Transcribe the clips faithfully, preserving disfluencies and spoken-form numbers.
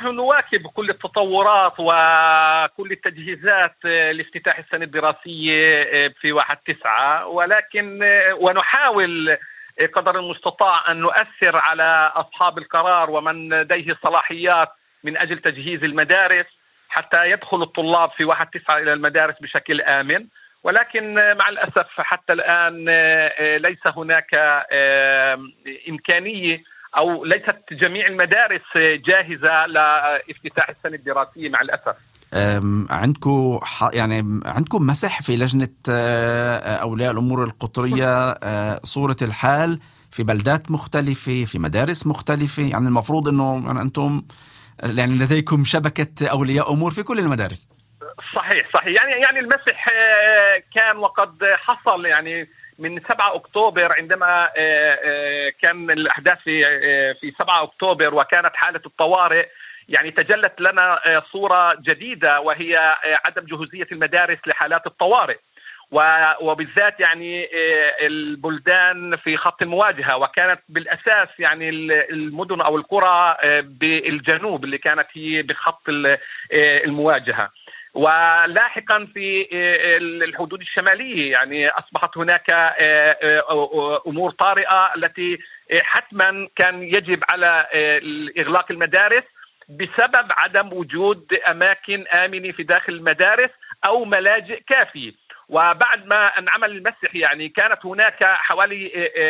نحن نواكب كل التطورات وكل التجهيزات لافتتاح السنة الدراسية في واحد تسعة، ولكن ونحاول قدر المستطاع أن نؤثر على أصحاب القرار ومن لديه صلاحيات من أجل تجهيز المدارس حتى يدخل الطلاب في واحد تسعة إلى المدارس بشكل آمن. ولكن مع الأسف حتى الآن ليس هناك إمكانية أو ليست جميع المدارس جاهزة لافتتاح السنة الدراسية مع الأسف. عندكم يعني عندكم مسح في لجنة أولياء الأمور القطرية صورة الحال في بلدات مختلفة في مدارس مختلفة، يعني المفروض أنه يعني أنتم يعني لديكم شبكة أولياء أمور في كل المدارس. صحيح صحيح يعني يعني المسح كان وقد حصل يعني من سبعة أكتوبر عندما كان الأحداث في في سبعة أكتوبر وكانت حالة الطوارئ، يعني تجلت لنا صورة جديدة وهي عدم جهوزية المدارس لحالات الطوارئ، وبالذات يعني البلدان في خط المواجهة، وكانت بالأساس يعني المدن أو القرى بالجنوب اللي كانت هي بخط المواجهة. ولاحقا في الحدود الشمالية يعني أصبحت هناك أمور طارئة التي حتما كان يجب على إغلاق المدارس بسبب عدم وجود أماكن آمنة في داخل المدارس أو ملاجئ كافية. وبعد ما انعمل المسح يعني كانت هناك حوالي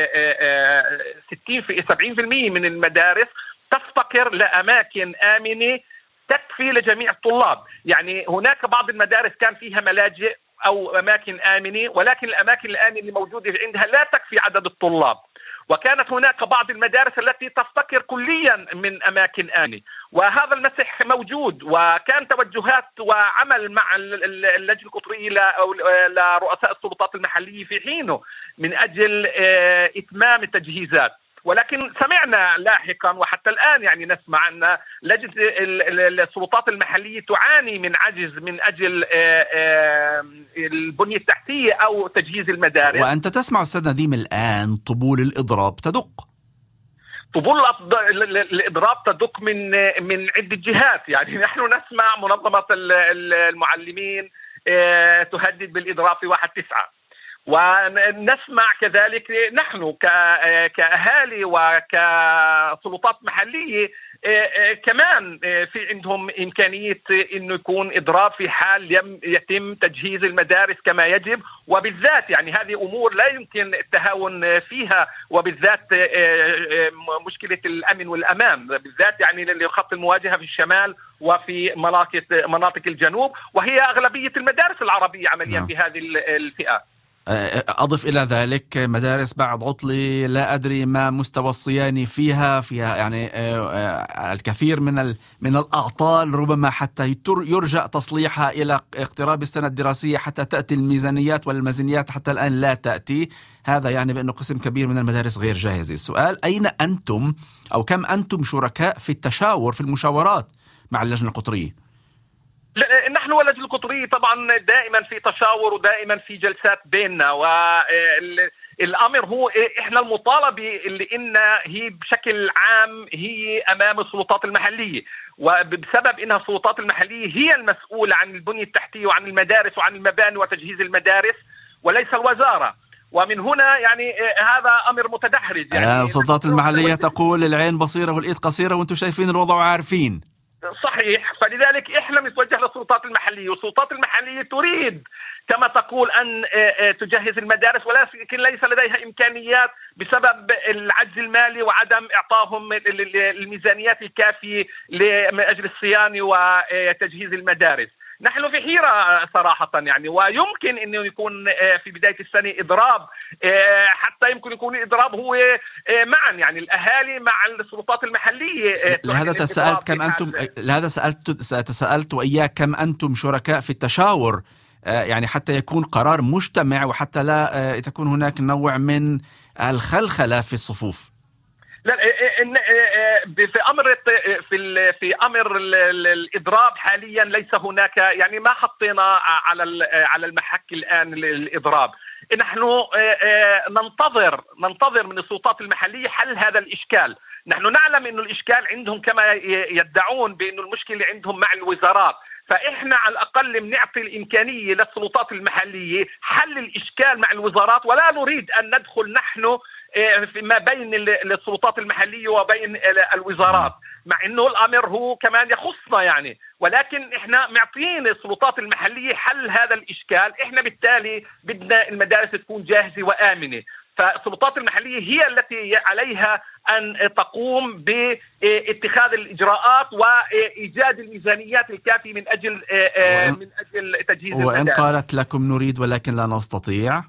ستين في سبعين بالمئة من المدارس تفتقر لأماكن آمنة تكفي لجميع الطلاب. يعني هناك بعض المدارس كان فيها ملاجئ أو أماكن آمنة، ولكن الأماكن الآمنة الموجودة عندها لا تكفي عدد الطلاب. وكانت هناك بعض المدارس التي تفتقر كليا من أماكن آمنة، وهذا المسح موجود. وكان توجهات وعمل مع اللجنة القطرية لرؤساء السلطات المحلية في حينه من أجل إتمام التجهيزات، ولكن سمعنا لاحقا وحتى الآن يعني نسمع أن لجنة السلطات المحلية تعاني من عجز من أجل البنية التحتية أو تجهيز المدارس. وأنت تسمع أستاذ نديم الآن طبول الإضراب تدق طبول الإضراب تدق من من عدة جهات. يعني نحن نسمع منظمة المعلمين تهدد بالإضراب في واحد تسعة، ونسمع كذلك نحن كأهالي وكسلطات محلية كمان في عندهم إمكانية إنه يكون إضراب في حال يتم تجهيز المدارس كما يجب. وبالذات يعني هذه أمور لا يمكن التهاون فيها، وبالذات مشكلة الأمن والأمان بالذات يعني لخط المواجهة في الشمال وفي مناطق مناطق الجنوب، وهي أغلبية المدارس العربية عمليا في هذه الفئة. أضف إلى ذلك مدارس بعد عطلة لا أدري ما مستوى الصيانة فيها فيها يعني الكثير من من الأعطال، ربما حتى يرجع تصليحها إلى اقتراب السنة الدراسية حتى تأتي الميزانيات، والميزانيات حتى الآن لا تأتي. هذا يعني بأنه قسم كبير من المدارس غير جاهزة. السؤال أين أنتم أو كم أنتم شركاء في التشاور في المشاورات مع اللجنة القطرية؟ نحن واللجنة القطرية طبعا دائما في تشاور ودائما في جلسات بيننا، والأمر هو إحنا المطالبة اللي إنها هي بشكل عام هي أمام السلطات المحلية، وبسبب إنها السلطات المحلية هي المسؤولة عن البنية التحتية وعن المدارس وعن المباني وتجهيز المدارس وليس الوزارة. ومن هنا يعني هذا أمر متدحرج. يعني السلطات المحلية تقول العين بصيرة والإيد قصيرة وأنتم شايفين الوضع وعارفين. صحيح، فلذلك إحنا نتوجه للسلطات المحلية، والسلطات المحلية تريد كما تقول أن تجهز المدارس، ولكن ليس لديها إمكانيات بسبب العجز المالي وعدم إعطائهم الميزانيات الكافية لأجل الصيانة وتجهيز المدارس. نحن في حيرة صراحة يعني، ويمكن أنه يكون في بداية السنة إضراب، حتى يمكن يكون إضراب هو معا يعني الأهالي مع السلطات المحلية. لهذا تسألت كم أنتم لهذا سألت تسألت وإياك كم أنتم شركاء في التشاور، يعني حتى يكون قرار مجتمع وحتى لا تكون هناك نوع من الخلخلة في الصفوف. لا في امر في في امر الاضراب حاليا ليس هناك، يعني ما حطينا على على المحك الان الاضراب. نحن ننتظر ننتظر من السلطات المحلية حل هذا الإشكال. نحن نعلم أن الإشكال عندهم كما يدعون بأن المشكلة عندهم مع الوزارات، فإحنا على الأقل بنعطي الإمكانية للسلطات المحلية حل الإشكال مع الوزارات، ولا نريد أن ندخل نحن ما بين السلطات المحلية وبين الوزارات، مع أنه الأمر هو كمان يخصنا يعني، ولكن إحنا معطيين السلطات المحلية حل هذا الإشكال. إحنا بالتالي بدنا المدارس تكون جاهزة وآمنة، فالسلطات المحلية هي التي عليها أن تقوم باتخاذ الإجراءات وإيجاد الميزانيات الكافية من أجل من أجل تجهيز المدارس. وإن قالت لكم نريد ولكن لا نستطيع،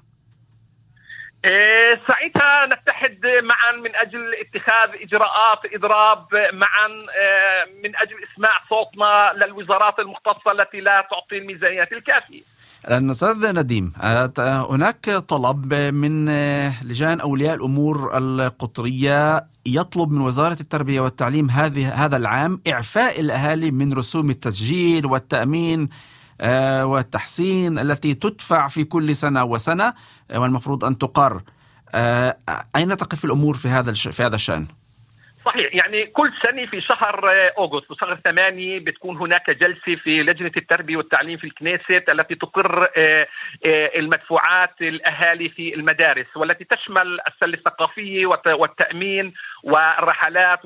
ساعتها نتحد معا من أجل اتخاذ إجراءات إضراب معا من أجل إسماع صوتنا للوزارات المختصة التي لا تعطي الميزانيات الكافية. أستاذ نديم، هناك طلب من لجان أولياء الأمور القطرية يطلب من وزارة التربية والتعليم هذه هذا العام إعفاء الأهالي من رسوم التسجيل والتأمين والتحسين التي تدفع في كل سنة وسنة والمفروض أن تقر. أين تقف الأمور في هذا في هذا الشأن؟ صحيح، يعني كل سنة في شهر أغسطس وشهر ثمانية بتكون هناك جلسة في لجنة التربية والتعليم في الكنيست التي تقر المدفوعات الأهالي في المدارس، والتي تشمل السلة الثقافية والتأمين والرحلات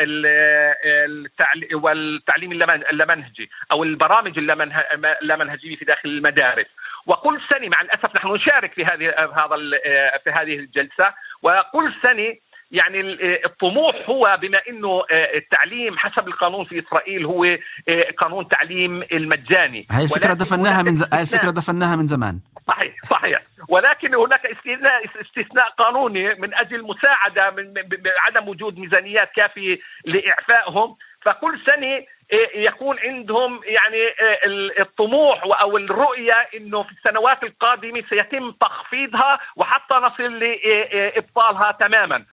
والتعليم اللامنهجي أو البرامج اللامنهجية في داخل المدارس. وكل سنة مع الأسف نحن نشارك في هذه هذا في هذه الجلسة، وكل سنة يعني الطموح هو بما انه التعليم حسب القانون في اسرائيل هو قانون تعليم المجاني. هاي الفكره دفناها من ز... هاي الفكره دفناها من زمان. صحيح صحيح، ولكن هناك استثناء استثناء قانوني من اجل مساعده من عدم وجود ميزانيات كافيه لاعفائهم. فكل سنه يكون عندهم يعني الطموح او الرؤيه انه في السنوات القادمه سيتم تخفيضها وحتى نصل لابطالها تماما.